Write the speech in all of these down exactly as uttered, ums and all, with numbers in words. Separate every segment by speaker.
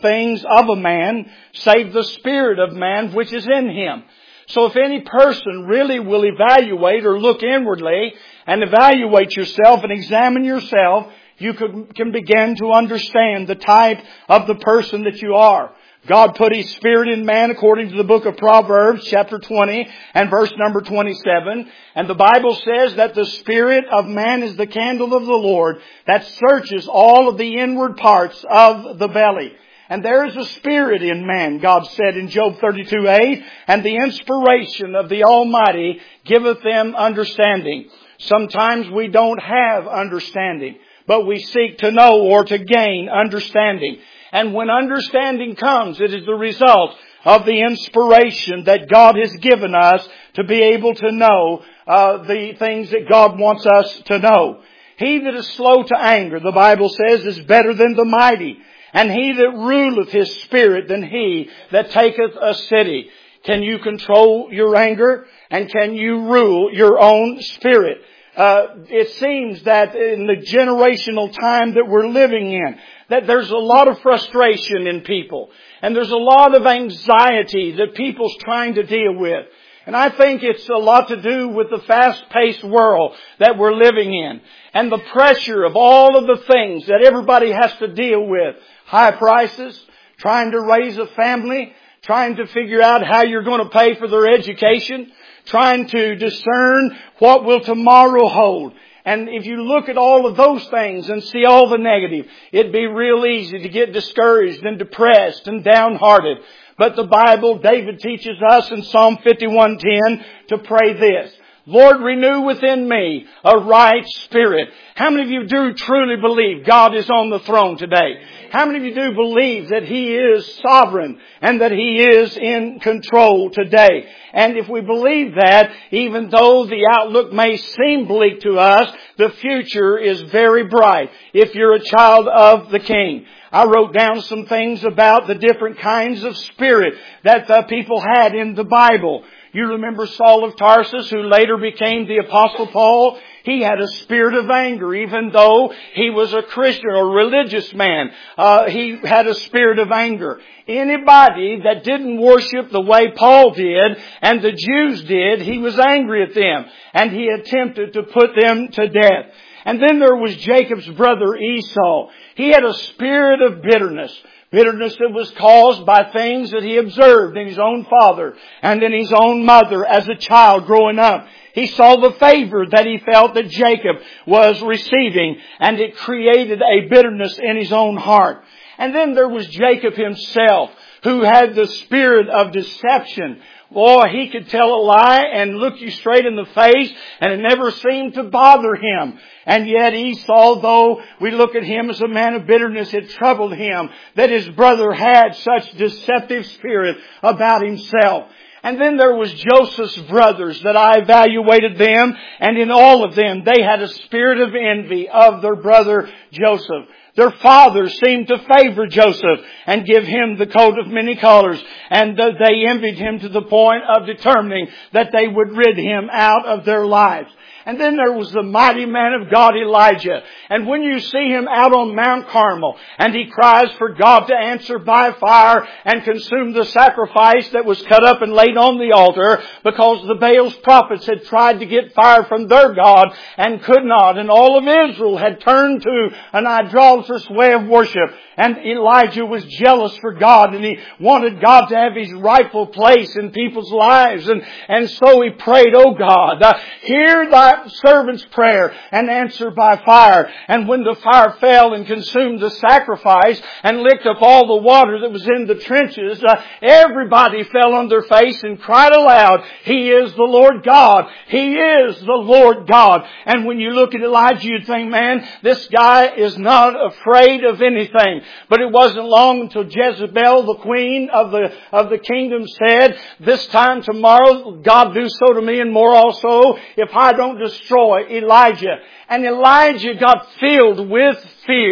Speaker 1: things of a man, save the spirit of man which is in him. So if any person really will evaluate or look inwardly and evaluate yourself and examine yourself, you could, can begin to understand the type of the person that you are. God put His Spirit in man according to the book of Proverbs chapter twenty and verse number twenty-seven. And the Bible says that the Spirit of man is the candle of the Lord that searches all of the inward parts of the belly. And there is a spirit in man, God said in Job thirty-two eight, and the inspiration of the Almighty giveth them understanding. Sometimes we don't have understanding, but we seek to know or to gain understanding. And when understanding comes, it is the result of the inspiration that God has given us to be able to know uh, the things that God wants us to know. He that is slow to anger, the Bible says, is better than the mighty. And he that ruleth his spirit than he that taketh a city. Can you control your anger? And can you rule your own spirit? Uh, it seems that in the generational time that we're living in, that there's a lot of frustration in people. And there's a lot of anxiety that people's trying to deal with. And I think it's a lot to do with the fast-paced world that we're living in. And the pressure of all of the things that everybody has to deal with. High prices, trying to raise a family, trying to figure out how you're going to pay for their education, trying to discern what will tomorrow hold. And if you look at all of those things and see all the negative, it'd be real easy to get discouraged and depressed and downhearted. But the Bible, David teaches us in Psalm fifty-one ten to pray this. Lord, renew within me a right spirit. How many of you do truly believe God is on the throne today? How many of you do believe that He is sovereign and that He is in control today? And if we believe that, even though the outlook may seem bleak to us, the future is very bright if you're a child of the King. I wrote down some things about the different kinds of spirit that the people had in the Bible. You remember Saul of Tarsus, who later became the Apostle Paul? He had a spirit of anger, even though he was a Christian or religious man. Uh, he had a spirit of anger. Anybody that didn't worship the way Paul did and the Jews did, he was angry at them. And he attempted to put them to death. And then there was Jacob's brother Esau. He had a spirit of bitterness. Bitterness that was caused by things that he observed in his own father and in his own mother as a child growing up. He saw the favor that he felt that Jacob was receiving, and it created a bitterness in his own heart. And then there was Jacob himself, who had the spirit of deception. Boy, he could tell a lie and look you straight in the face, and it never seemed to bother him. And yet Esau, though we look at him as a man of bitterness, it troubled him that his brother had such deceptive spirit about himself. And then there was Joseph's brothers that I evaluated them, and in all of them they had a spirit of envy of their brother Joseph. Their father seemed to favor Joseph and give him the coat of many colors. And they envied him to the point of determining that they would rid him out of their lives. And then there was the mighty man of God, Elijah. And when you see him out on Mount Carmel and he cries for God to answer by fire and consume the sacrifice that was cut up and laid on the altar, because the Baal's prophets had tried to get fire from their God and could not. And all of Israel had turned to an idolatrous way of worship. And Elijah was jealous for God, and he wanted God to have His rightful place in people's lives. And, and so he prayed, "Oh God, uh, hear thy servant's prayer and answer by fire." And when the fire fell and consumed the sacrifice and licked up all the water that was in the trenches, uh, everybody fell on their face and cried aloud, "He is the Lord God. He is the Lord God." And when you look at Elijah, you think, man, this guy is not afraid of anything. But it wasn't long until Jezebel, the queen of the of the kingdom, said, "This time tomorrow, God do so to me and more also, if I don't destroy Elijah." And Elijah got filled with fear,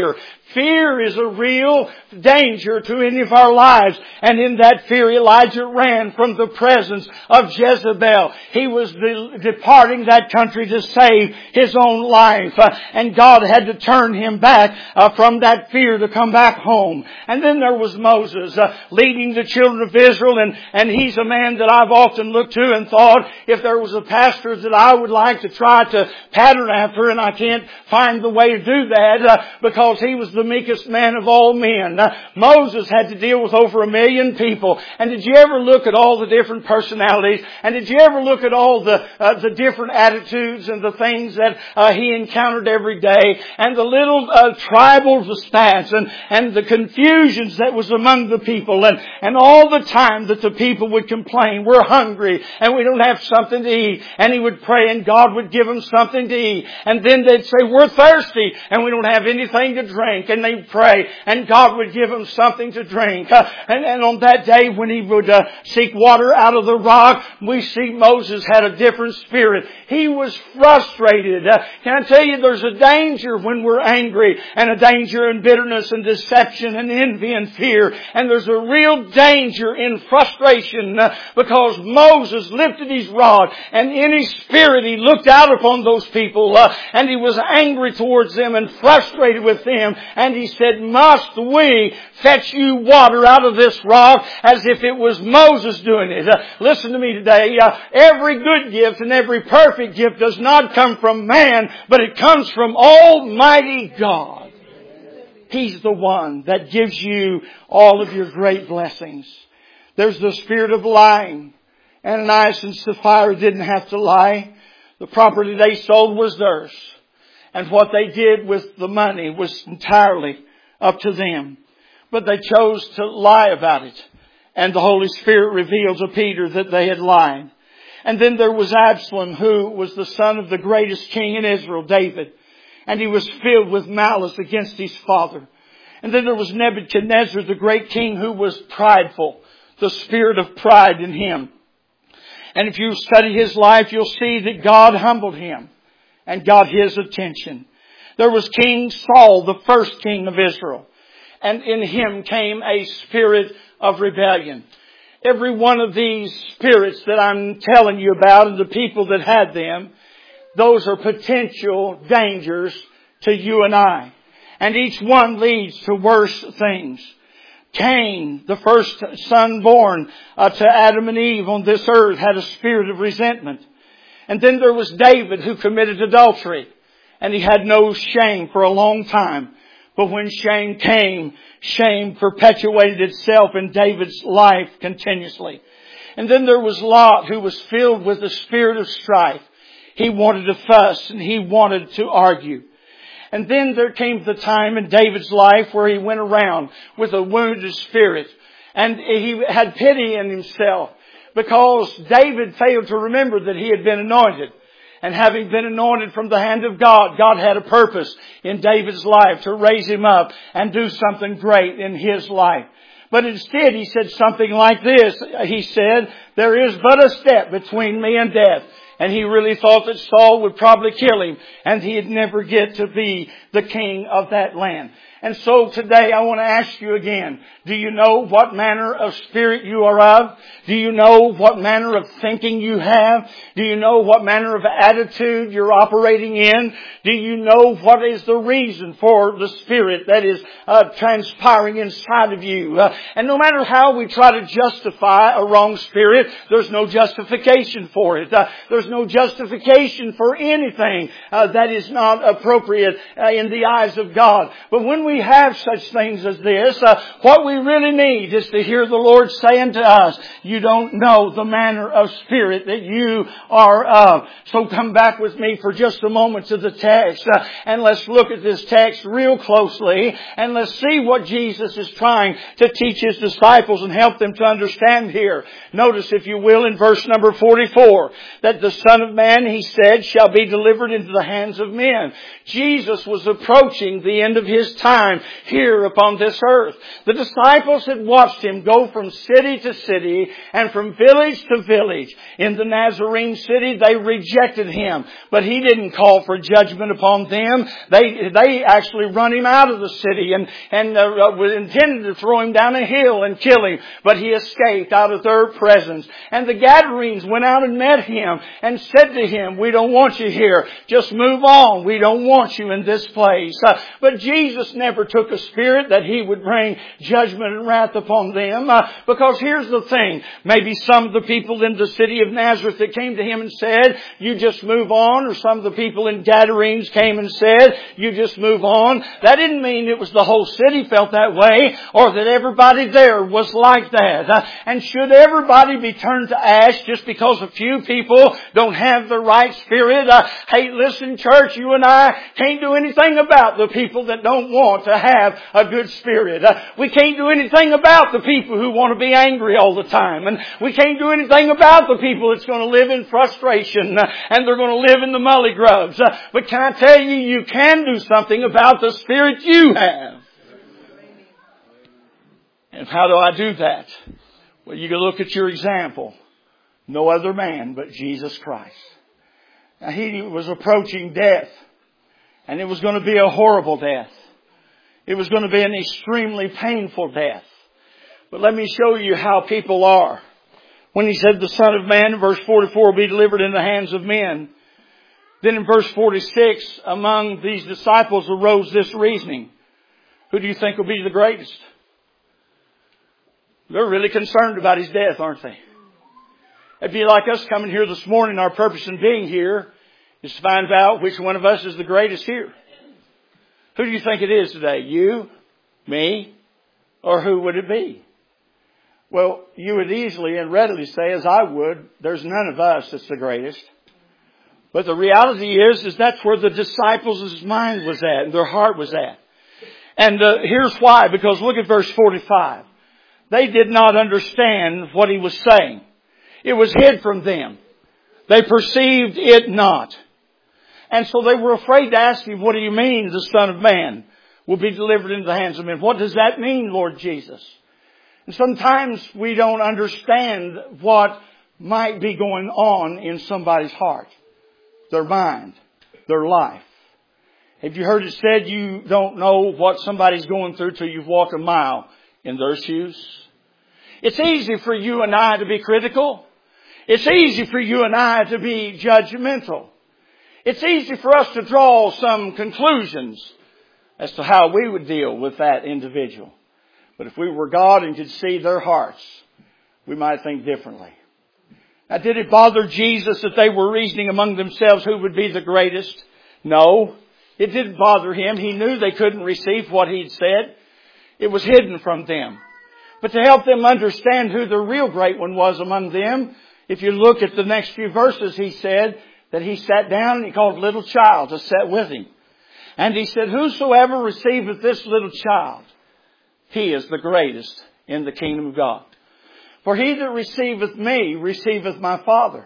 Speaker 1: Fear is a real danger to any of our lives. And in that fear, Elijah ran from the presence of Jezebel. He was de- departing that country to save his own life. Uh, and God had to turn him back uh, from that fear to come back home. And then there was Moses uh, leading the children of Israel. And, and he's a man that I've often looked to and thought, if there was a pastor that I would like to try to pattern after, and I can't find the way to do that uh, because he was the meekest man of all men. Uh, Moses had to deal with over a million people. And did you ever look at all the different personalities? And did you ever look at all the uh, the different attitudes and the things that uh, he encountered every day? And the little uh, tribal stats and, and the confusions that was among the people. And, and all the time that the people would complain, we're hungry and we don't have something to eat. And he would pray and God would give them something to eat. And then they'd say, we're thirsty and we don't have anything to drink. And they'd pray and God would give them something to drink. Uh, and, and on that day when he would uh, seek water out of the rock, we see Moses had a different spirit. He was frustrated. Uh, can I tell you, there's a danger when we're angry, and a danger in bitterness and deception and envy and fear. And there's a real danger in frustration uh, because Moses lifted his rod, and in his spirit he looked out upon those people uh, and he was angry towards them and frustrated with them. And he said, must we fetch you water out of this rock, as if it was Moses doing it? Uh, listen to me today. Uh, every good gift and every perfect gift does not come from man, but it comes from Almighty God. He's the one that gives you all of your great blessings. There's the spirit of lying. Ananias and Sapphira didn't have to lie. The property they sold was theirs. And what they did with the money was entirely up to them. But they chose to lie about it. And the Holy Spirit revealed to Peter that they had lied. And then there was Absalom, who was the son of the greatest king in Israel, David. And he was filled with malice against his father. And then there was Nebuchadnezzar, the great king, who was prideful. The spirit of pride in him. And if you study his life, you'll see that God humbled him and got his attention. There was King Saul, the first king of Israel. And in him came a spirit of rebellion. Every one of these spirits that I'm telling you about and the people that had them, those are potential dangers to you and I. And each one leads to worse things. Cain, the first son born uh, to Adam and Eve on this earth, had a spirit of resentment. And then there was David, who committed adultery. And he had no shame for a long time. But when shame came, shame perpetuated itself in David's life continuously. And then there was Lot, who was filled with the spirit of strife. He wanted to fuss and he wanted to argue. And then there came the time in David's life where he went around with a wounded spirit. And he had pity in himself because David failed to remember that he had been anointed. And having been anointed from the hand of God, God had a purpose in David's life to raise him up and do something great in his life. But instead he said something like this. He said, there is but a step between me and death. And he really thought that Saul would probably kill him and he'd never get to be the king of that land. And so today I want to ask you again, do you know what manner of spirit you are of? Do you know what manner of thinking you have? Do you know what manner of attitude you're operating in? Do you know what is the reason for the spirit that is uh, transpiring inside of you? Uh, and no matter how we try to justify a wrong spirit, there's no justification for it. Uh, there's no justification for anything uh, that is not appropriate uh, in the eyes of God. But when we have such things as this, uh, what we really need is to hear the Lord saying to us, you don't know the manner of spirit that you are of. So come back with me for just a moment to the text uh, and let's look at this text real closely and let's see what Jesus is trying to teach His disciples and help them to understand here. Notice, if you will, in verse number forty-four, that the Son of Man, He said, shall be delivered into the hands of men. Jesus was approaching the end of His time. time here upon this earth. The disciples had watched Him go from city to city and from village to village. In the Nazarene city, they rejected Him, but He didn't call for judgment upon them. They they actually run Him out of the city and and uh, intended to throw Him down a hill and kill Him, but He escaped out of their presence. And the Gadarenes went out and met Him and said to Him, "We don't want you here. Just move on. We don't want you in this place." Uh, but Jesus never took a spirit that He would bring judgment and wrath upon them. Uh, because here's the thing. Maybe some of the people in the city of Nazareth that came to Him and said, "You just move on," or some of the people in Gadarenes came and said, "You just move on." That didn't mean it was the whole city felt that way, or that everybody there was like that. Uh, and should everybody be turned to ash just because a few people don't have the right spirit? Uh, hey, listen, church, you and I can't do anything about the people that don't want to have a good spirit. Uh, we can't do anything about the people who want to be angry all the time. And we can't do anything about the people that's going to live in frustration uh, and they're going to live in the mully grubs. Uh, but can I tell you, you can do something about the spirit you have. And how do I do that? Well, you can look at your example. No other man but Jesus Christ. Now, He was approaching death. And it was going to be a horrible death. It was going to be an extremely painful death. But let me show you how people are. When He said the Son of Man, in verse forty-four, will be delivered in the hands of men. Then in verse forty-six, among these disciples arose this reasoning. Who do you think will be the greatest? They're really concerned about His death, aren't they? It'd be like us coming here this morning. Our purpose in being here is to find out which one of us is the greatest here. Who do you think it is today? You? Me? Or who would it be? Well, you would easily and readily say, as I would, there's none of us that's the greatest. But the reality is, is that's where the disciples' mind was at and their heart was at. And uh, here's why. Because look at verse forty-five. They did not understand what He was saying. It was hid from them. They perceived it not. And so they were afraid to ask Him, "What do you mean the Son of Man will be delivered into the hands of men? What does that mean, Lord Jesus?" And sometimes we don't understand what might be going on in somebody's heart, their mind, their life. Have you heard it said you don't know what somebody's going through till you've walked a mile in their shoes? It's easy for you and I to be critical. It's easy for you and I to be judgmental. It's easy for us to draw some conclusions as to how we would deal with that individual. But if we were God and could see their hearts, we might think differently. Now, did it bother Jesus that they were reasoning among themselves who would be the greatest? No, it didn't bother Him. He knew they couldn't receive what He'd said. It was hidden from them. But to help them understand who the real great one was among them, if you look at the next few verses, He said that He sat down and He called a little child to sit with Him. And He said, "Whosoever receiveth this little child, he is the greatest in the kingdom of God. For he that receiveth me receiveth my Father.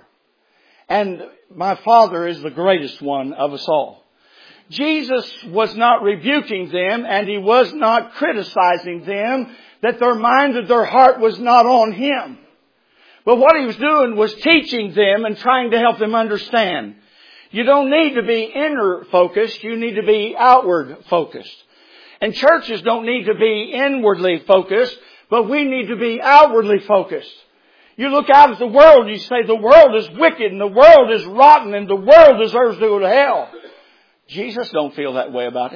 Speaker 1: And my Father is the greatest one of us all." Jesus was not rebuking them and He was not criticizing them that their mind and their heart was not on Him. But what He was doing was teaching them and trying to help them understand. You don't need to be inner focused. You need to be outward focused. And churches don't need to be inwardly focused, but we need to be outwardly focused. You look out at the world and you say the world is wicked and the world is rotten and the world deserves to go to hell. Jesus don't feel that way about it.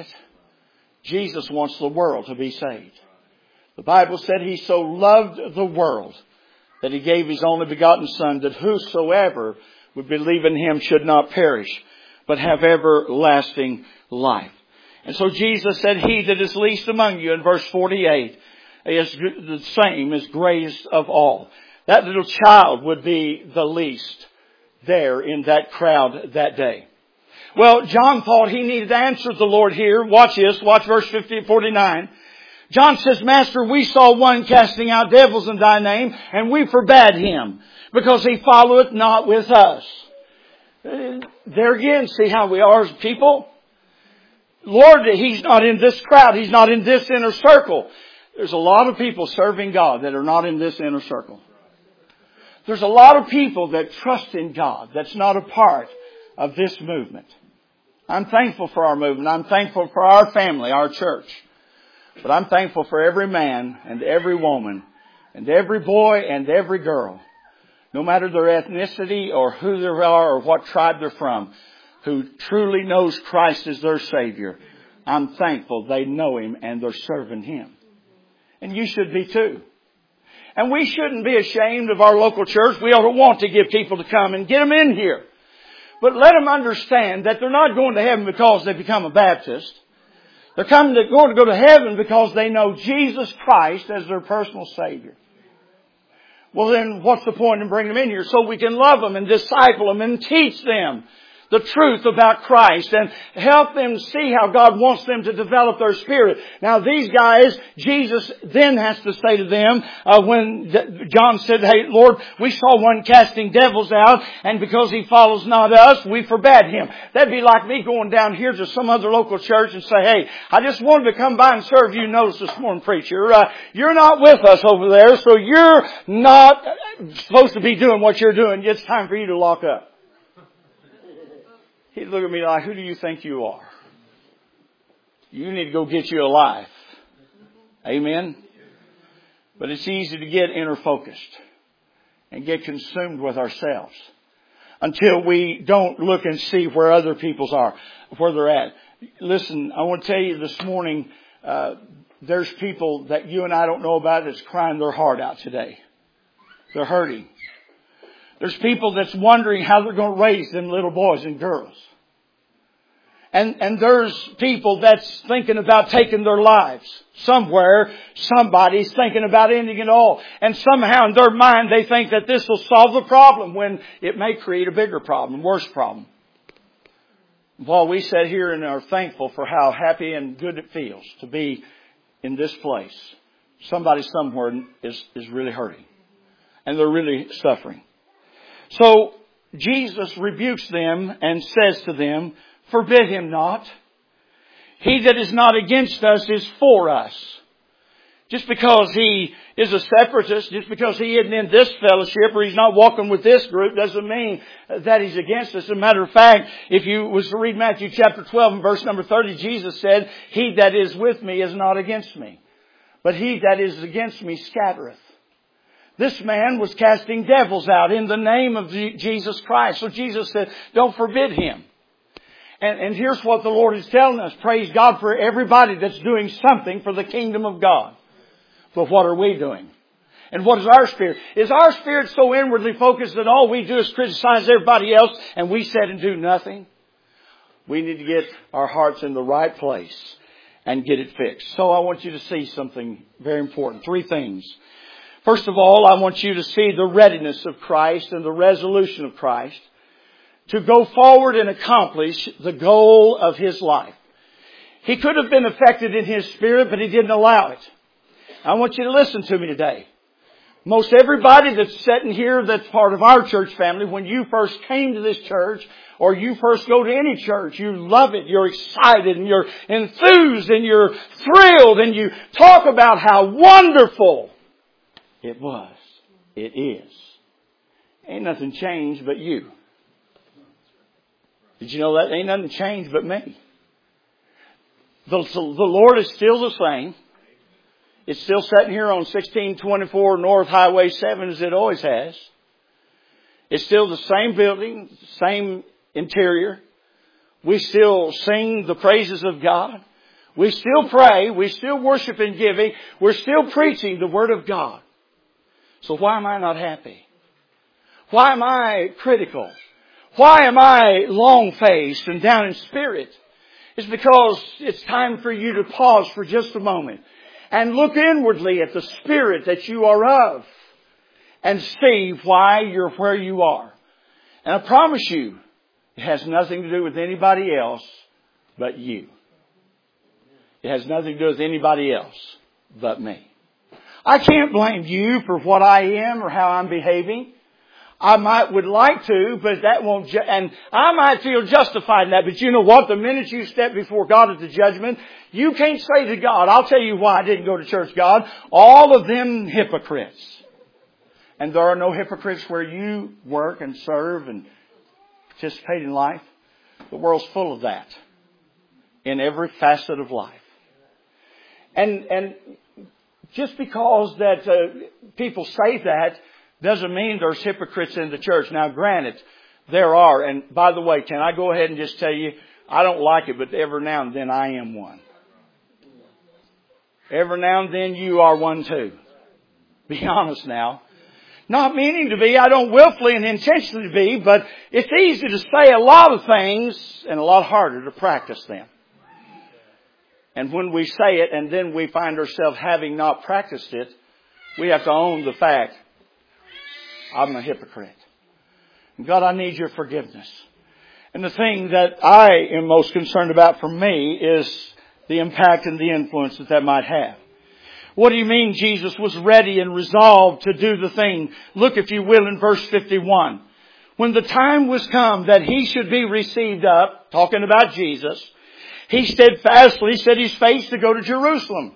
Speaker 1: Jesus wants the world to be saved. The Bible said He so loved the world that He gave His only begotten Son, that whosoever would believe in Him should not perish, but have everlasting life. And so Jesus said, "He that is least among you," in verse forty-eight, is the same as greatest of all. That little child would be the least there in that crowd that day. Well, John thought he needed to answer the Lord here. Watch this. Watch verse fifty, forty-nine. John says, "Master, we saw one casting out devils in Thy name, and we forbade him, because he followeth not with us." There again, see how we are as people? Lord, He's not in this crowd. He's not in this inner circle. There's a lot of people serving God that are not in this inner circle. There's a lot of people that trust in God that's not a part of this movement. I'm thankful for our movement. I'm thankful for our family, our church. But I'm thankful for every man and every woman and every boy and every girl, no matter their ethnicity or who they are or what tribe they're from, who truly knows Christ as their Savior. I'm thankful they know Him and they're serving Him. And you should be too. And we shouldn't be ashamed of our local church. We ought to want to give people to come and get them in here. But let them understand that they're not going to heaven because they become a Baptist. They're coming to, going to go to heaven because they know Jesus Christ as their personal Savior. Well then, what's the point in bringing them in here? So we can love them and disciple them and teach them the truth about Christ and help them see how God wants them to develop their spirit. Now these guys, Jesus then has to say to them, uh, when John said, hey Lord, we saw one casting devils out, and because he follows not us, we forbade him. That'd be like me going down here to some other local church and say, hey, I just wanted to come by and serve you. Notice this morning, preacher, uh, you're not with us over there, so you're not supposed to be doing what you're doing. It's time for you to lock up. He'd look at me like, who do you think you are? You need to go get you a life. Amen? But it's easy to get inner focused and get consumed with ourselves until we don't look and see where other people's are, where they're at. Listen, I want to tell you this morning, uh, there's people that you and I don't know about that's crying their heart out today. They're hurting. There's people that's wondering how they're going to raise them little boys and girls. And, and there's people that's thinking about taking their lives. Somewhere, somebody's thinking about ending it all. And somehow in their mind they think that this will solve the problem when it may create a bigger problem, worse problem. While we sit here and are thankful for how happy and good it feels to be in this place, somebody somewhere is, is really hurting. And they're really suffering. So Jesus rebukes them and says to them, forbid him not. He that is not against us is for us. Just because he is a separatist, just because he isn't in this fellowship or he's not walking with this group doesn't mean that he's against us. As a matter of fact, if you was to read Matthew chapter twelve and verse number thirty, Jesus said, he that is with me is not against me, but he that is against me scattereth. This man was casting devils out in the name of Jesus Christ. So Jesus said, don't forbid him. And, and here's what the Lord is telling us. Praise God for everybody that's doing something for the kingdom of God. But what are we doing? And what is our spirit? Is our spirit so inwardly focused that all we do is criticize everybody else and we sit and do nothing? We need to get our hearts in the right place and get it fixed. So I want you to see something very important. Three things. First of all, I want you to see the readiness of Christ and the resolution of Christ to go forward and accomplish the goal of His life. He could have been affected in His spirit, but He didn't allow it. I want you to listen to me today. Most everybody that's sitting here that's part of our church family, when you first came to this church or you first go to any church, you love it, you're excited and you're enthused and you're thrilled and you talk about how wonderful it was. It is. Ain't nothing changed but you. Did you know that? Ain't nothing changed but me. The, the Lord is still the same. It's still sitting here on sixteen twenty-four North Highway seven as it always has. It's still the same building, same interior. We still sing the praises of God. We still pray. We still worship and giving. We're still preaching the Word of God. So why am I not happy? Why am I critical? Why am I long-faced and down in spirit? It's because it's time for you to pause for just a moment and look inwardly at the spirit that you are of and see why you're where you are. And I promise you, it has nothing to do with anybody else but you. It has nothing to do with anybody else but me. I can't blame you for what I am or how I'm behaving. I might would like to, but that won't, ju- and I might feel justified in that. But you know what? The minute you step before God at the judgment, you can't say to God, I'll tell you why I didn't go to church, God. All of them hypocrites. And there are no hypocrites where you work and serve and participate in life. The world's full of that. In every facet of life. And, and just because that uh, people say that doesn't mean there's hypocrites in the church. Now granted, there are. And by the way, can I go ahead and just tell you, I don't like it, but every now and then I am one. Every now and then you are one too. Be honest now. Not meaning to be, I don't willfully and intentionally be, but it's easy to say a lot of things and a lot harder to practice them. And when we say it and then we find ourselves having not practiced it, we have to own the fact, I'm a hypocrite. God, I need your forgiveness. And the thing that I am most concerned about for me is the impact and the influence that that might have. What do you mean Jesus was ready and resolved to do the thing? Look, if you will, in verse fifty-one. When the time was come that he should be received up, talking about Jesus, he steadfastly set his face to go to Jerusalem.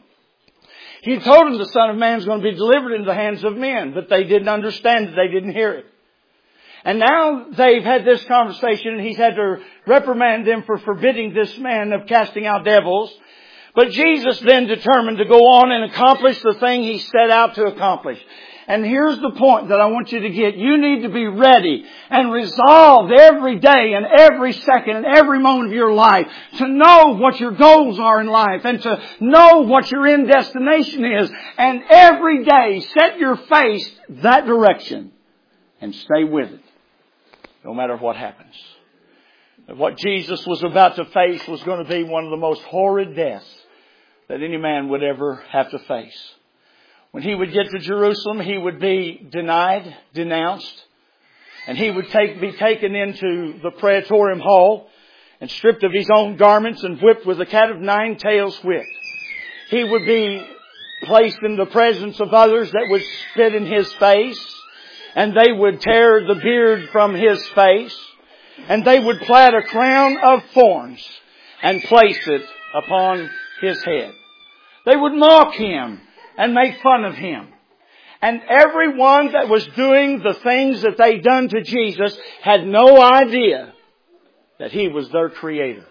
Speaker 1: He told them the Son of Man is going to be delivered into the hands of men, but they didn't understand it. They didn't hear it. And now they've had this conversation and he's had to reprimand them for forbidding this man of casting out devils. But Jesus then determined to go on and accomplish the thing he set out to accomplish. And here's the point that I want you to get. You need to be ready and resolved every day and every second and every moment of your life to know what your goals are in life and to know what your end destination is. And every day set your face that direction and stay with it, no matter what happens. What Jesus was about to face was going to be one of the most horrid deaths that any man would ever have to face. When he would get to Jerusalem, he would be denied, denounced, and he would take, be taken into the Praetorium Hall and stripped of his own garments and whipped with a cat of nine tails whip. He would be placed in the presence of others that would spit in his face, and they would tear the beard from his face, and they would plait a crown of thorns and place it upon his head. They would mock him and make fun of him. And everyone that was doing the things that they'd done to Jesus had no idea that he was their creator.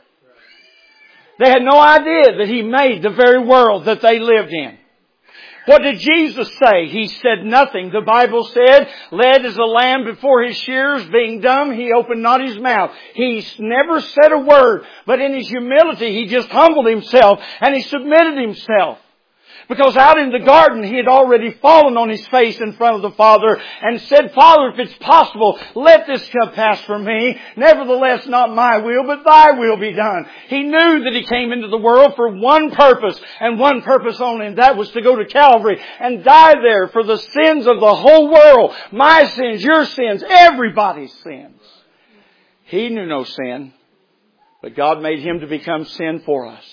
Speaker 1: They had no idea that he made the very world that they lived in. What did Jesus say? He said nothing. The Bible said, led as a lamb before his shearers, being dumb, he opened not his mouth. He never said a word, but in his humility, he just humbled himself and he submitted himself. Because out in the garden, he had already fallen on his face in front of the Father and said, Father, if it's possible, let this cup pass from me. Nevertheless, not my will, but thy will be done. He knew that he came into the world for one purpose and one purpose only, and that was to go to Calvary and die there for the sins of the whole world. My sins, your sins, everybody's sins. He knew no sin, but God made him to become sin for us.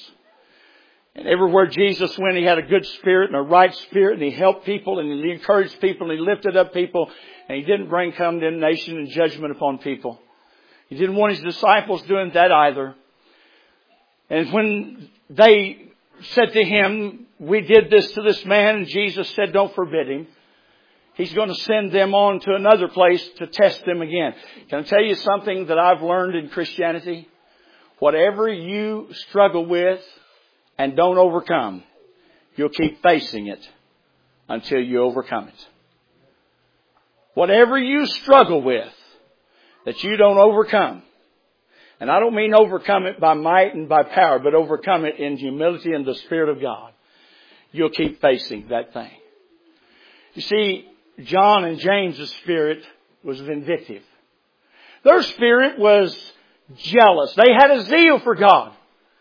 Speaker 1: And everywhere Jesus went, he had a good spirit and a right spirit, and he helped people and he encouraged people and he lifted up people, and he didn't bring condemnation and judgment upon people. He didn't want his disciples doing that either. And when they said to him, we did this to this man, and Jesus said, don't forbid him. He's going to send them on to another place to test them again. Can I tell you something that I've learned in Christianity? Whatever you struggle with and don't overcome, you'll keep facing it until you overcome it. Whatever you struggle with that you don't overcome, and I don't mean overcome it by might and by power, but overcome it in humility and the Spirit of God, you'll keep facing that thing. You see, John and James' spirit was vindictive. Their spirit was jealous. They had a zeal for God.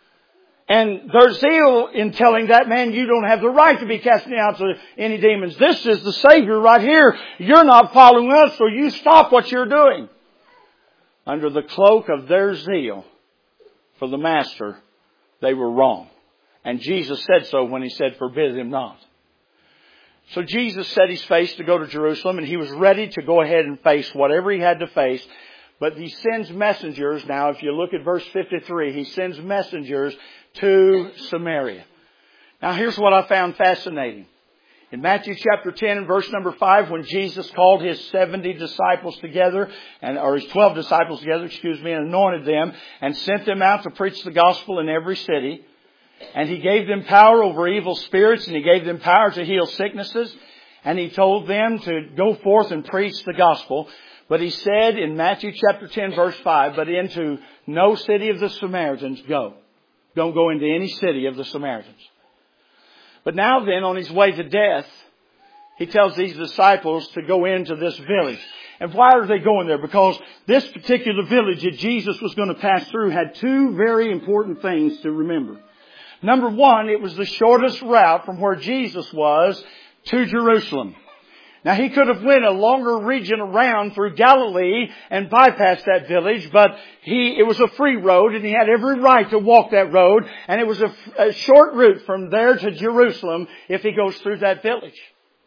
Speaker 1: And their zeal in telling that man, you don't have the right to be casting out any demons. This is the Savior right here. You're not following us, so you stop what you're doing. Under the cloak of their zeal for the Master, they were wrong. And Jesus said so when he said, forbid him not. So Jesus set his face to go to Jerusalem, and he was ready to go ahead and face whatever he had to face. But he sends messengers. Now, if you look at verse fifty-three, he sends messengers to Samaria. Now, here's what I found fascinating. In Matthew chapter ten and verse number five, when Jesus called his seventy disciples together, and or his twelve disciples together, excuse me, and anointed them, and sent them out to preach the gospel in every city, and he gave them power over evil spirits, and he gave them power to heal sicknesses, and he told them to go forth and preach the gospel. But he said in Matthew chapter ten verse five, but into no city of the Samaritans go. Don't go into any city of the Samaritans. But now then, on his way to death, he tells these disciples to go into this village. And why are they going there? Because this particular village that Jesus was going to pass through had two very important things to remember. Number one, it was the shortest route from where Jesus was to Jerusalem. Now, he could have went a longer region around through Galilee and bypassed that village, but he, it was a free road and he had every right to walk that road, and it was a, a short route from there to Jerusalem if he goes through that village.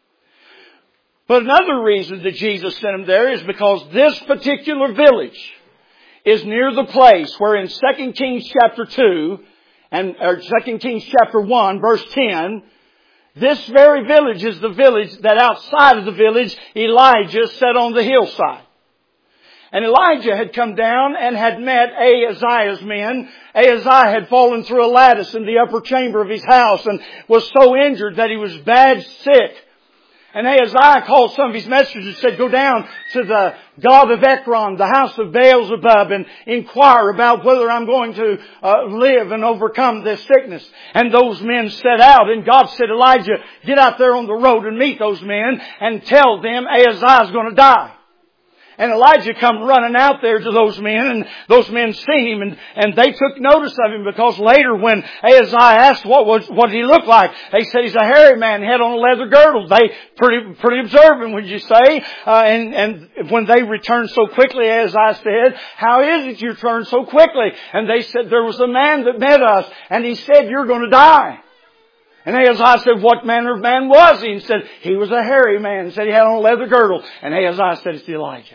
Speaker 1: But another reason that Jesus sent him there is because this particular village is near the place where in Second Kings chapter two, and or Second Kings chapter one, verse ten, this very village is the village that outside of the village Elijah set on the hillside. And Elijah had come down and had met Ahaziah's men. Ahaziah had fallen through a lattice in the upper chamber of his house and was so injured that he was bad sick. And Ahaziah called some of his messengers and said, go down to the god of Ekron, the house of Beelzebub, and inquire about whether I'm going to uh, live and overcome this sickness. And those men set out, and God said, Elijah, get out there on the road and meet those men and tell them Ahaziah's going to die. And Elijah come running out there to those men, and those men see him, and, and they took notice of him, because later when Ahaziah asked what was what did he look like, they said he's a hairy man, head on a leather girdle. They pretty pretty observant, would you say? Uh, and and when they returned so quickly, Ahaziah said, "How is it you returned so quickly?" And they said, "There was a man that met us, and he said you're going to die." And Ahaziah said, "What manner of man was he?" And said, "He was a hairy man." He said he had on a leather girdle. And Ahaziah said, "It's Elijah."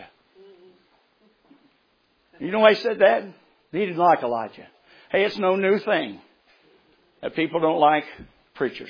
Speaker 1: You know why he said that? He didn't like Elijah. Hey, it's no new thing that people don't like preachers.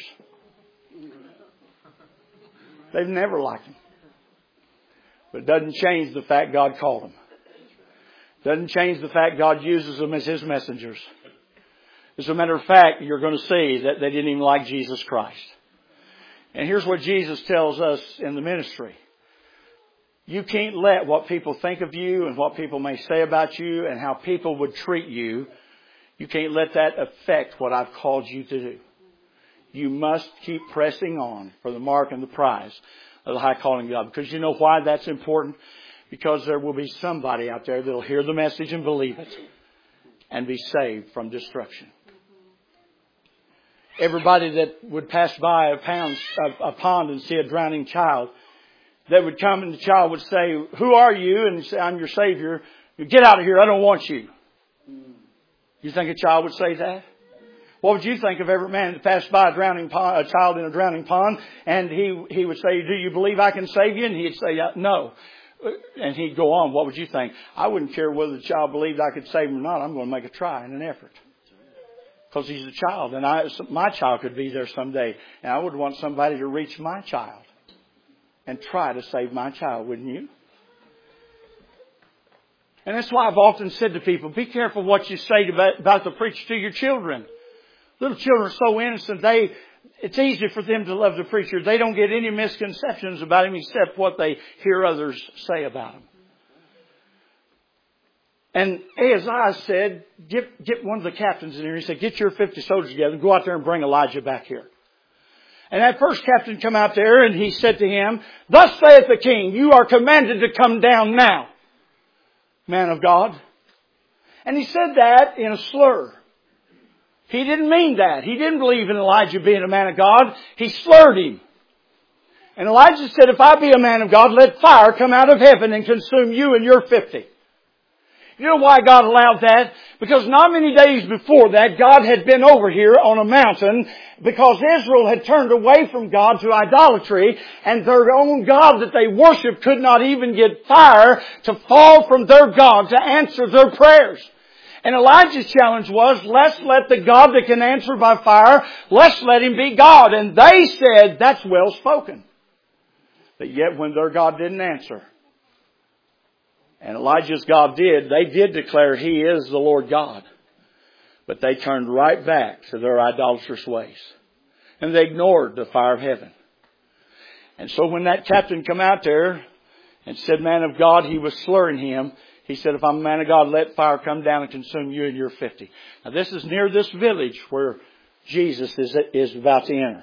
Speaker 1: They've never liked them. But it doesn't change the fact God called them. Doesn't change the fact God uses them as His messengers. As a matter of fact, you're going to see that they didn't even like Jesus Christ. And here's what Jesus tells us in the ministry. You can't let what people think of you and what people may say about you and how people would treat you, you can't let that affect what I've called you to do. You must keep pressing on for the mark and the prize of the high calling of God. Because you know why that's important? Because there will be somebody out there that will hear the message and believe it and be saved from destruction. Everybody that would pass by a, pound, a, a pond and see a drowning child, that would come and the child would say, "Who are you?" And say, "I'm your Savior." "Get out of here. I don't want you." You think a child would say that? What would you think of every man that passed by a drowning pond, a child in a drowning pond, and he he would say, "Do you believe I can save you?" And he'd say, "No." And he'd go on. What would you think? I wouldn't care whether the child believed I could save him or not. I'm going to make a try and an effort. Because he's a child, and I, my child could be there someday. And I would want somebody to reach my child and try to save my child, wouldn't you? And that's why I've often said to people, be careful what you say about, about the preacher to your children. Little children are so innocent, they it's easy for them to love the preacher. They don't get any misconceptions about him except what they hear others say about him. And Ahaziah said, get, get one of the captains in here. He said, "Get your fifty soldiers together and go out there and bring Elijah back here." And that first captain come out there and he said to him, "Thus saith the king, you are commanded to come down now, man of God." And he said that in a slur. He didn't mean that. He didn't believe in Elijah being a man of God. He slurred him. And Elijah said, "If I be a man of God, let fire come out of heaven and consume you and your fifty." You know why God allowed that? Because not many days before that, God had been over here on a mountain because Israel had turned away from God to idolatry, and their own God that they worshiped could not even get fire to fall from their God to answer their prayers. And Elijah's challenge was, let's let the God that can answer by fire, let's let Him be God. And they said, that's well spoken. But yet when their God didn't answer, and Elijah's God did, they did declare He is the Lord God. But they turned right back to their idolatrous ways. And they ignored the fire of heaven. And so when that captain come out there and said, man of God, he was slurring him. He said, if I'm a man of God, let fire come down and consume you and your fifty. Now this is near this village where Jesus is, is about to enter.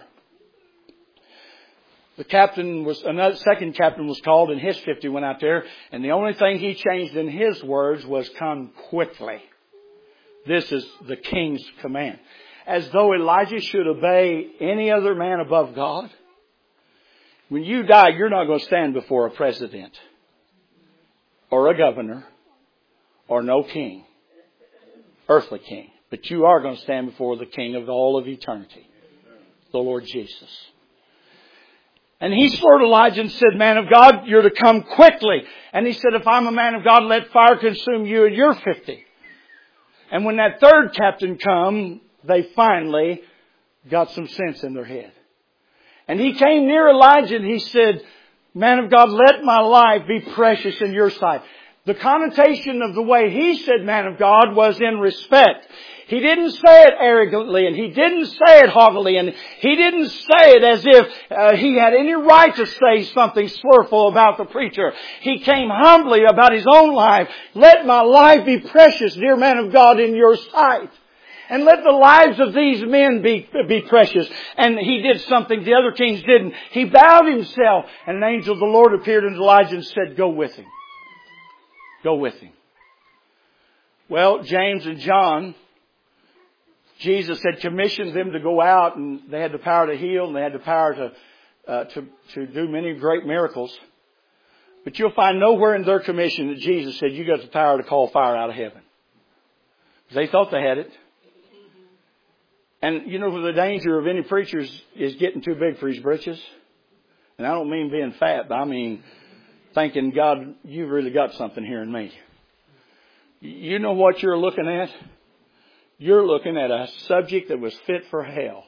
Speaker 1: The captain was, another second captain was called, and his fifty went out there. And the only thing he changed in his words was, come quickly. This is the king's command. As though Elijah should obey any other man above God. When you die, you're not going to stand before a president or a governor or no king, earthly king. But you are going to stand before the King of all of eternity, the Lord Jesus. And he slurred Elijah and said, man of God, you're to come quickly. And he said, if I'm a man of God, let fire consume you and your fifty. And when that third captain come, they finally got some sense in their head. And he came near Elijah and he said, man of God, let my life be precious in your sight. The connotation of the way he said man of God was in respect. He didn't say it arrogantly, and he didn't say it haughtily, and he didn't say it as if uh, he had any right to say something slurful about the preacher. He came humbly about his own life. Let my life be precious, dear man of God, in your sight. And let the lives of these men be, be precious. And he did something the other kings didn't. He bowed himself, and an angel of the Lord appeared unto Elijah and said, go with him. Go with him. Well, James and John, Jesus had commissioned them to go out, and they had the power to heal, and they had the power to, uh, to, to do many great miracles. But you'll find nowhere in their commission that Jesus said, you got the power to call fire out of heaven. They thought they had it. And you know, the danger of any preacher is, is getting too big for his britches. And I don't mean being fat, but I mean thinking, God, you've really got something here in me. You know what you're looking at? You're looking at a subject that was fit for hell.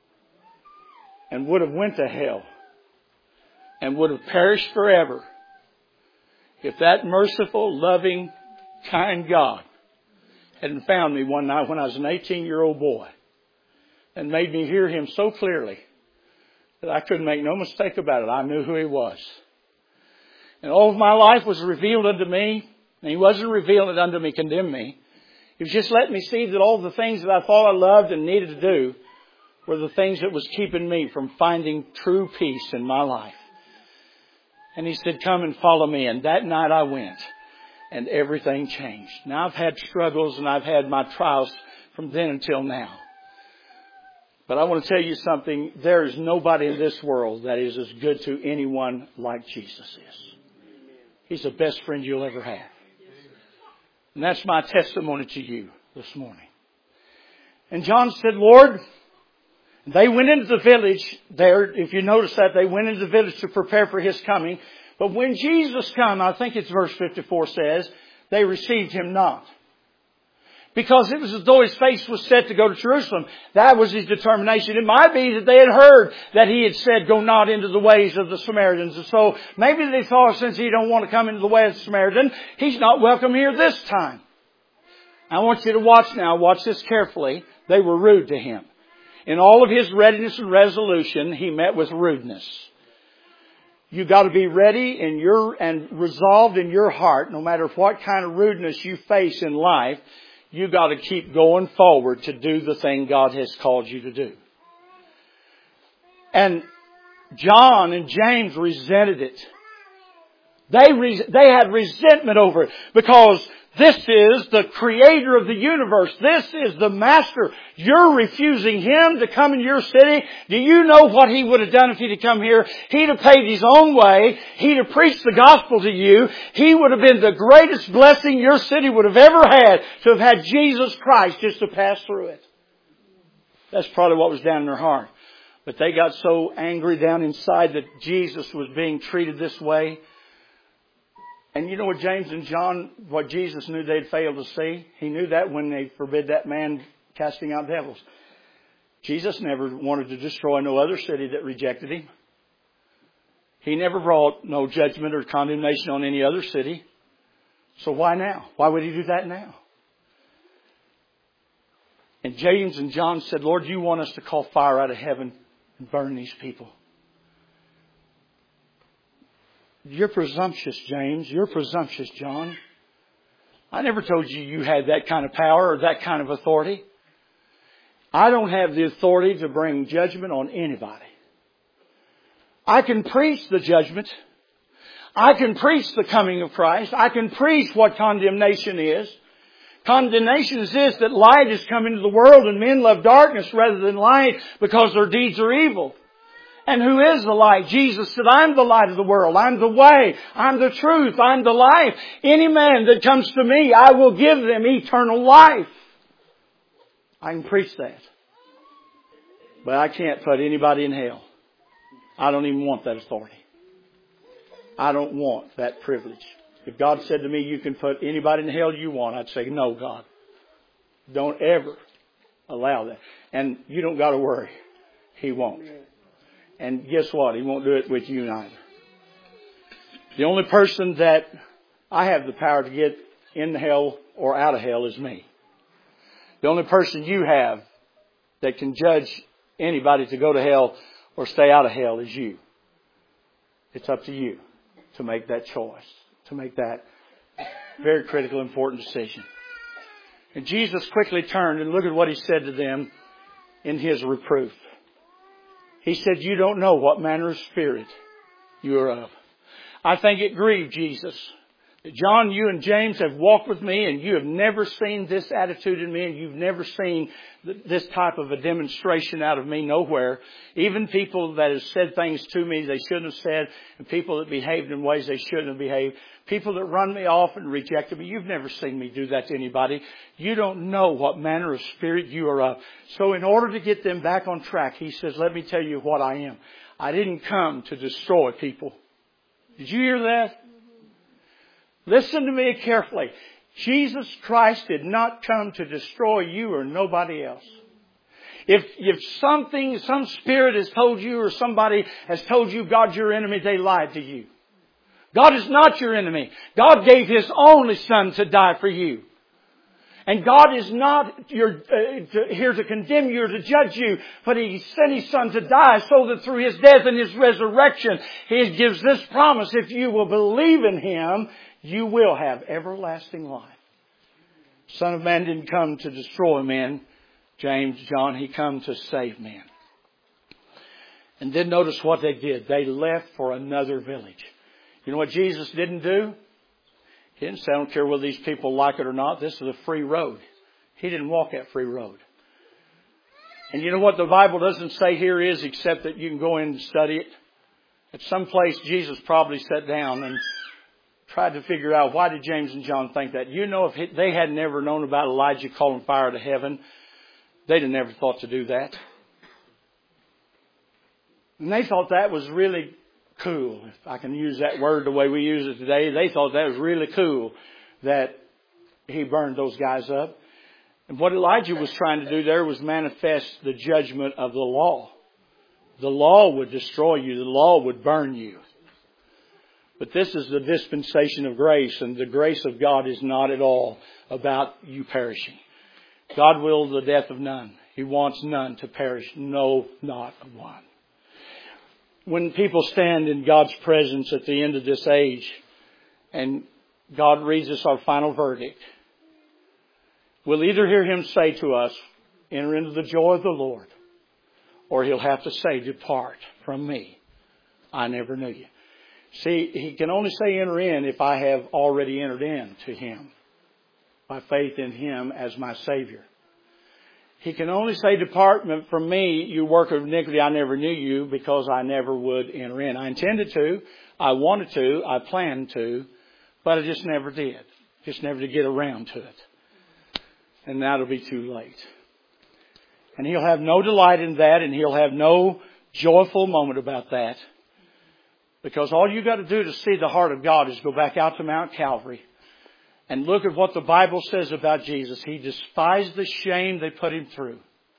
Speaker 1: And would have went to hell. And would have perished forever. If that merciful, loving, kind God hadn't found me one night when I was an eighteen-year-old boy. And made me hear Him so clearly that I couldn't make no mistake about it. I knew who He was. And all of my life was revealed unto me. And He wasn't revealing it unto me, condemn me. He was just letting me see that all the things that I thought I loved and needed to do were the things that was keeping me from finding true peace in my life. And He said, come and follow me. And that night I went. And everything changed. Now I've had struggles and I've had my trials from then until now. But I want to tell you something. There is nobody in this world that is as good to anyone like Jesus is. He's the best friend you'll ever have. And that's my testimony to you this morning. And John said, Lord, they went into the village there. If you notice that, they went into the village to prepare for His coming. But when Jesus came, I think it's verse fifty-four says, they received Him not. Because it was as though His face was set to go to Jerusalem. That was His determination. It might be that they had heard that He had said, go not into the ways of the Samaritans. And so maybe they thought, since He don't want to come into the way of the Samaritan, He's not welcome here this time. I want you to watch now. Watch this carefully. They were rude to Him. In all of His readiness and resolution, He met with rudeness. You got to be ready in your and resolved in your heart, no matter what kind of rudeness you face in life. You got to keep going forward to do the thing God has called you to do. And John and James resented it. They re- they had resentment over it because This is the creator of the universe. This is the master. You're refusing Him to come in your city. Do you know what He would have done if He'd have come here? He'd have paid His own way. He'd have preached the gospel to you. He would have been the greatest blessing your city would have ever had, to have had Jesus Christ just to pass through it. That's probably what was down in their heart. But they got so angry down inside that Jesus was being treated this way. And you know what James and John, what Jesus knew they'd failed to see? He knew that when they forbid that man casting out devils. Jesus never wanted to destroy no other city that rejected Him. He never brought no judgment or condemnation on any other city. So why now? Why would He do that now? And James and John said, Lord, you want us to call fire out of heaven and burn these people? You're presumptuous, James. You're presumptuous, John. I never told you you had that kind of power or that kind of authority. I don't have the authority to bring judgment on anybody. I can preach the judgment. I can preach the coming of Christ. I can preach what condemnation is. Condemnation is this, that light has come into the world and men love darkness rather than light because their deeds are evil. And who is the light? Jesus said, I'm the light of the world. I'm the way. I'm the truth. I'm the life. Any man that comes to me, I will give them eternal life. I can preach that. But I can't put anybody in hell. I don't even want that authority. I don't want that privilege. If God said to me, you can put anybody in hell you want, I'd say, no, God. Don't ever allow that. And you don't got to worry. He won't. And guess what? He won't do it with you neither. The only person that I have the power to get in hell or out of hell is me. The only person you have that can judge anybody to go to hell or stay out of hell is you. It's up to you to make that choice, to make that very critical, important decision. And Jesus quickly turned and looked at what He said to them in His reproof. He said, you don't know what manner of spirit you are of. I think it grieved Jesus. John, you and James have walked with me and you have never seen this attitude in me and you've never seen this type of a demonstration out of me nowhere. Even people that have said things to me they shouldn't have said, and people that behaved in ways they shouldn't have behaved. People that run me off and rejected me. You've never seen me do that to anybody. You don't know what manner of spirit you are of. So in order to get them back on track, He says, let me tell you what I am. I didn't come to destroy people. Did you hear that? Listen to me carefully. Jesus Christ did not come to destroy you or nobody else. If, if something, some spirit has told you or somebody has told you God's your enemy, they lied to you. God is not your enemy. God gave His only Son to die for you. And God is not your, uh, to, here to condemn you or to judge you, but He sent His Son to die so that through His death and His resurrection, He gives this promise: if you will believe in Him, you will have everlasting life. Son of Man didn't come to destroy men, James, John. He come to save men. And then notice what they did. They left for another village. You know what Jesus didn't do? He didn't say, I don't care whether these people like it or not. This is a free road. He didn't walk that free road. And you know what the Bible doesn't say here is, except that you can go in and study it. At some place, Jesus probably sat down and tried to figure out, why did James and John think that? You know, if they had never known about Elijah calling fire to heaven, they'd have never thought to do that. And they thought that was really cool. If I can use that word the way we use it today, they thought that was really cool that he burned those guys up. And what Elijah was trying to do there was manifest the judgment of the law. The law would destroy you. The law would burn you. But this is the dispensation of grace, and the grace of God is not at all about you perishing. God wills the death of none. He wants none to perish. No, not one. When people stand in God's presence at the end of this age and God reads us our final verdict, we'll either hear Him say to us, enter into the joy of the Lord, or He'll have to say, depart from me. I never knew you. See, He can only say enter in if I have already entered in to Him. by faith in Him as my Savior. He can only say, depart from me, you worker of iniquity, I never knew you, because I never would enter in. I intended to, I wanted to, I planned to, but I just never did. Just never to get around to it. And now it'll be too late. And He'll have no delight in that, and He'll have no joyful moment about that. Because all you got to do to see the heart of God is go back out to Mount Calvary and look at what the Bible says about Jesus. He despised the shame they put Him through.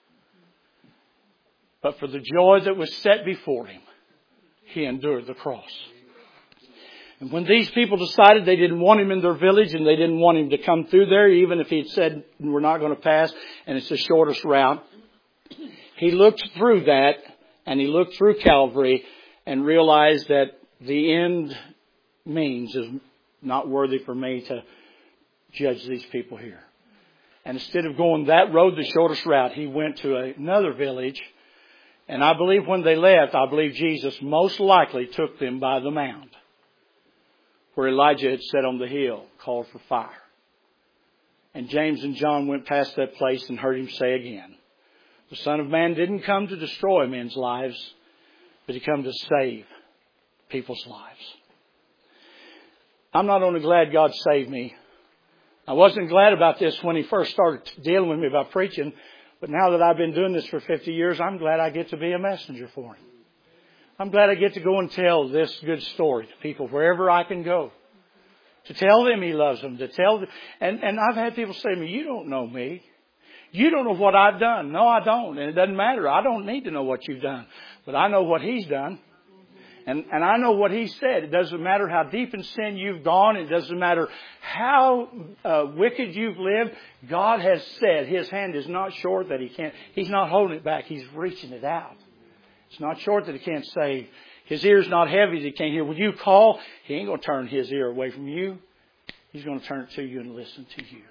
Speaker 1: But for the joy that was set before Him, He endured the cross. And when these people decided they didn't want Him in their village and they didn't want Him to come through there, even if He had said, we're not going to pass and it's the shortest route, He looked through that and He looked through Calvary and realized that the end means is not worthy for me to judge these people here. And instead of going that road, the shortest route, He went to another village. And I believe when they left, I believe Jesus most likely took them by the mount where Elijah had sat on the hill, called for fire. And James and John went past that place and heard Him say again, the Son of Man didn't come to destroy men's lives, but He came to save people's lives. I'm not only glad God saved me. I wasn't glad about this when He first started dealing with me about preaching. But now that I've been doing this for fifty years, I'm glad I get to be a messenger for Him. I'm glad I get to go and tell this good story to people wherever I can go. To tell them He loves them. To tell them. And, and I've had people say to me, you don't know me. You don't know what I've done. No, I don't. And it doesn't matter. I don't need to know what you've done. But I know what He's done. And, and I know what He said. It doesn't matter how deep in sin you've gone. It doesn't matter how uh, wicked you've lived. God has said His hand is not short that He can't. He's not holding it back. He's reaching it out. It's not short that He can't save. His ear's not heavy that He can't hear. When you call, He ain't going to turn His ear away from you. He's going to turn it to you and listen to you.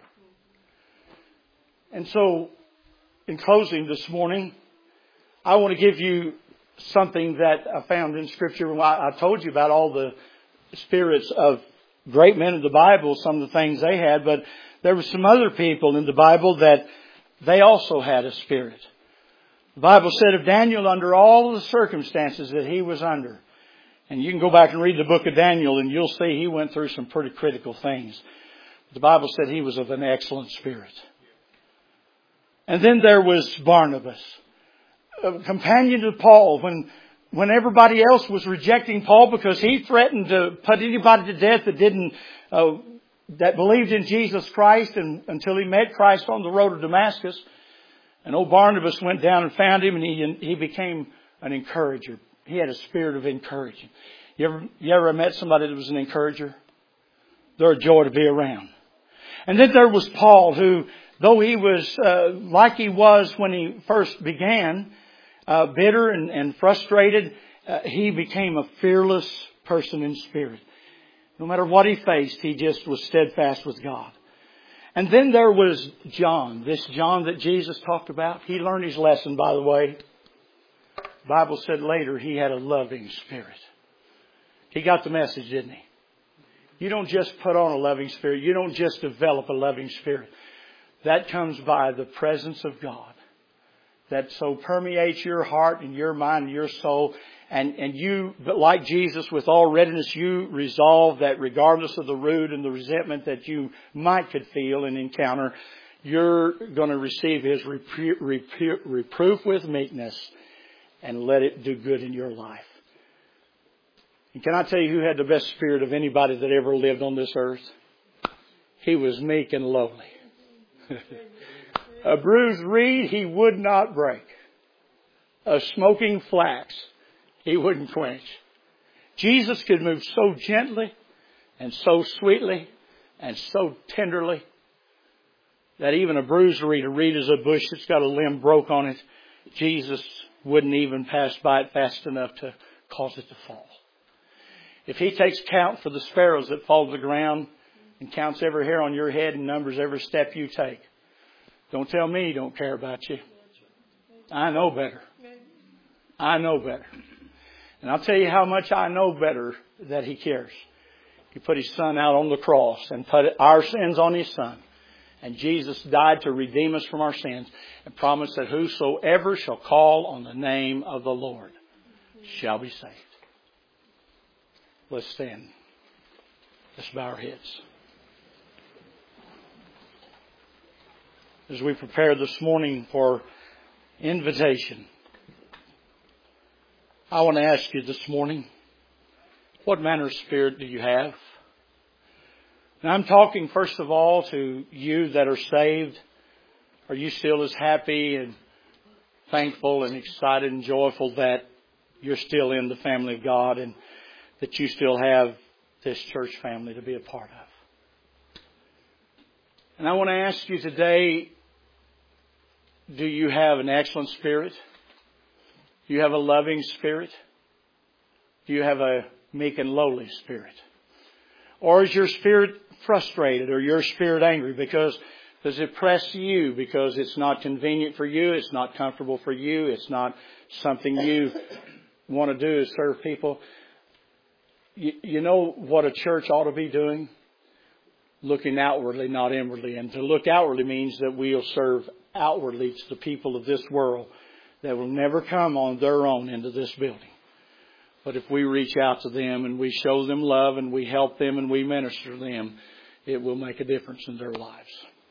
Speaker 1: And so, in closing this morning, I want to give you something that I found in Scripture. I told you about all the spirits of great men of the Bible, some of the things they had, but there were some other people in the Bible that they also had a spirit. The Bible said of Daniel, under all the circumstances that he was under, and you can go back and read the book of Daniel and you'll see he went through some pretty critical things. The Bible said he was of an excellent spirit. And then there was Barnabas, a companion to Paul, when when everybody else was rejecting Paul because he threatened to put anybody to death that didn't uh, that believed in Jesus Christ, and until he met Christ on the road to Damascus. And old Barnabas went down and found him, and he he became an encourager. He had a spirit of encouraging. You ever you ever met somebody that was an encourager? They're a joy to be around. And then there was Paul, who, though he was uh, like he was when he first began, uh, bitter and, and frustrated, uh, he became a fearless person in spirit. No matter what he faced, he just was steadfast with God. And then there was John, this John that Jesus talked about. He learned his lesson, by the way. The Bible said later he had a loving spirit. He got the message, didn't he? You don't just put on a loving spirit. You don't just develop a loving spirit. That comes by the presence of God that so permeates your heart and your mind and your soul. And, and you, like Jesus, with all readiness, you resolve that regardless of the root and the resentment that you might could feel and encounter, you're going to receive His repro- repro- reproof with meekness and let it do good in your life. And can I tell you who had the best spirit of anybody that ever lived on this earth? He was meek and lowly. A bruised reed he would not break. A smoking flax he wouldn't quench. Jesus could move so gently and so sweetly and so tenderly that even a bruised reed, a reed is a bush that's got a limb broke on it, Jesus wouldn't even pass by it fast enough to cause it to fall. If He takes count for the sparrows that fall to the ground and counts every hair on your head and numbers every step you take, don't tell me He don't care about you. I know better. I know better. And I'll tell you how much I know better that He cares. He put His Son out on the cross and put our sins on His Son. And Jesus died to redeem us from our sins and promised that whosoever shall call on the name of the Lord shall be saved. Let's stand. Let's bow our heads. As we prepare this morning for invitation, I want to ask you this morning, what manner of spirit do you have? Now I'm talking first of all to you that are saved. Are you still as happy and thankful and excited and joyful that you're still in the family of God and that you still have this church family to be a part of? And I want to ask you today, do you have an excellent spirit? Do you have a loving spirit? Do you have a meek and lowly spirit? Or is your spirit frustrated or your spirit angry? Because does it press you because it's not convenient for you, it's not comfortable for you, it's not something you want to do is serve people? You, you know what a church ought to be doing? Looking outwardly, not inwardly. And to look outwardly means that we'll serve outwardly to the people of this world that will never come on their own into this building. But if we reach out to them and we show them love and we help them and we minister to them, it will make a difference in their lives.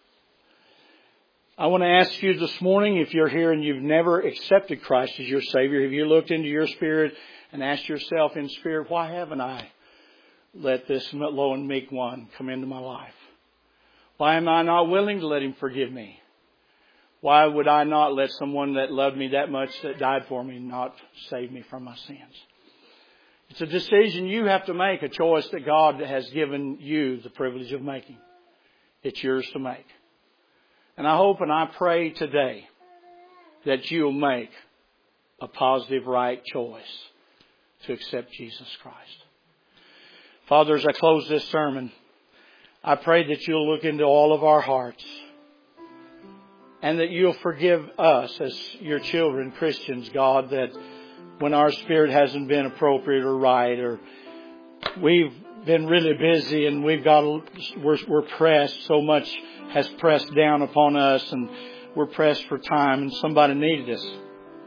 Speaker 1: I want to ask you this morning, if you're here and you've never accepted Christ as your Savior, have you looked into your spirit and asked yourself in spirit, why haven't I let this low and meek one come into my life? Why am I not willing to let him forgive me? Why would I not let someone that loved me that much, that died for me, not save me from my sins? It's a decision you have to make, a choice that God has given you the privilege of making. It's yours to make. And I hope and I pray today that you'll make a positive, right choice to accept Jesus Christ. Father, as I close this sermon, I pray that you'll look into all of our hearts and that you'll forgive us as your children, Christians, God, that when our spirit hasn't been appropriate or right, or we've been really busy and we've got, we're, we're pressed, so much has pressed down upon us and we're pressed for time and somebody needed us.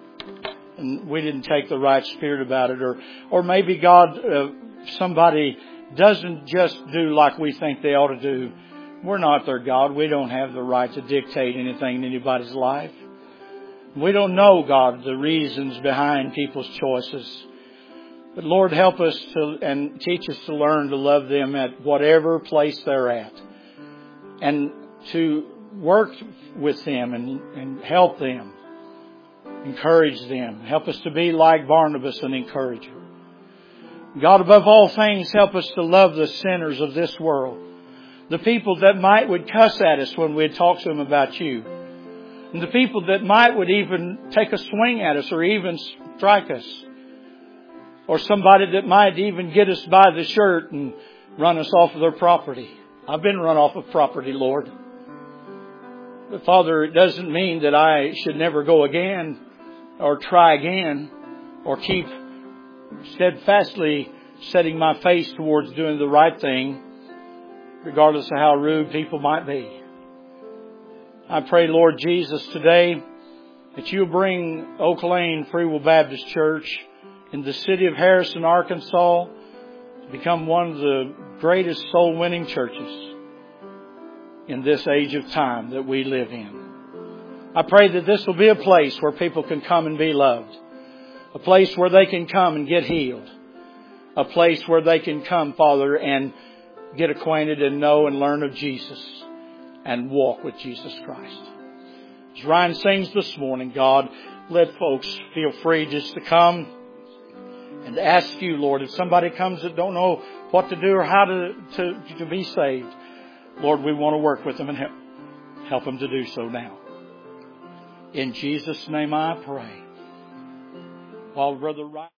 Speaker 1: And we didn't take the right spirit about it. Or, or maybe God, uh, somebody doesn't just do like we think they ought to do. We're not their God. We don't have the right to dictate anything in anybody's life. We don't know, God, the reasons behind people's choices. But Lord, help us to and teach us to learn to love them at whatever place they're at. And to work with them and, and help them. Encourage them. Help us to be like Barnabas, an encourager. God, above all things, help us to love the sinners of this world. The people that might would cuss at us when we'd talk to them about you. And the people that might would even take a swing at us or even strike us. Or somebody that might even get us by the shirt and run us off of their property. I've been run off of property, Lord. But Father, it doesn't mean that I should never go again or try again or keep steadfastly setting my face towards doing the right thing, regardless of how rude people might be. I pray, Lord Jesus, today that you'll bring Oak Lane Free Will Baptist Church in the city of Harrison, Arkansas, to become one of the greatest soul-winning churches in this age of time that we live in. I pray that this will be a place where people can come and be loved. A place where they can come and get healed. A place where they can come, Father, and get acquainted and know and learn of Jesus and walk with Jesus Christ. As Ryan sings this morning, God, let folks feel free just to come and ask you, Lord, if somebody comes that don't know what to do or how to, to, to be saved, Lord, we want to work with them and help, help them to do so now. In Jesus' name I pray. While Brother Ryan